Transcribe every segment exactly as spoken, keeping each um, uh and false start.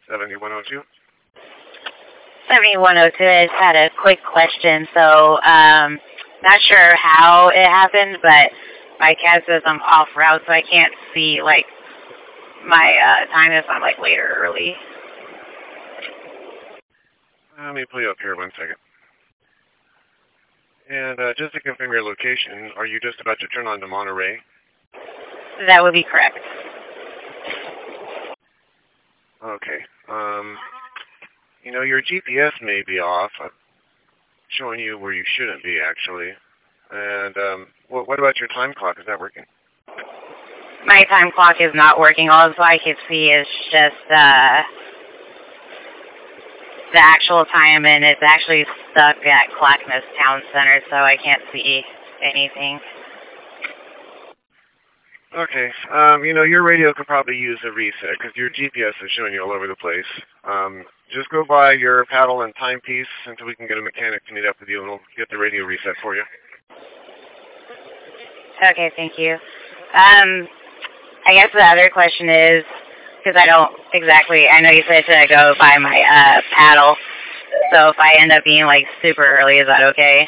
seventy-one oh two. seventy-one oh two, I just had a quick question. So, um, not sure how it happened, but my cat says I'm off route, so I can't see, like, my uh, time if I'm, like, late or early. Let me pull you up here one second. And uh, just to confirm your location, are you just about to turn on to Monterey? That would be correct. Okay. Um, you know, your G P S may be off. I'm showing you where you shouldn't be, actually. And um, what, what about your time clock? Is that working? My time clock is not working. All I can see is just uh, the actual time, and it's actually stuck at Clackamas Town Center, so I can't see anything. Okay. Um, you know, your radio could probably use a reset because your G P S is showing you all over the place. Um, just go by your paddle and timepiece until we can get a mechanic to meet up with you, and we'll get the radio reset for you. Okay, thank you. Um, I guess the other question is, because I don't exactly, I know you said to go by my uh, paddle, so if I end up being, like, super early, is that okay?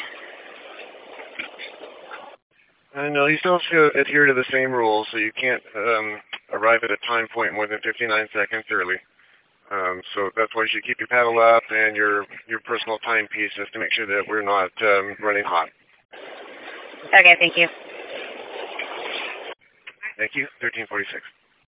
I know you still have to adhere to the same rules, so you can't um, arrive at a time point more than fifty-nine seconds early. Um, so that's why you should keep your paddle up and your your personal timepiece just to make sure that we're not um, running hot. Okay, thank you. Thank you. thirteen forty-six.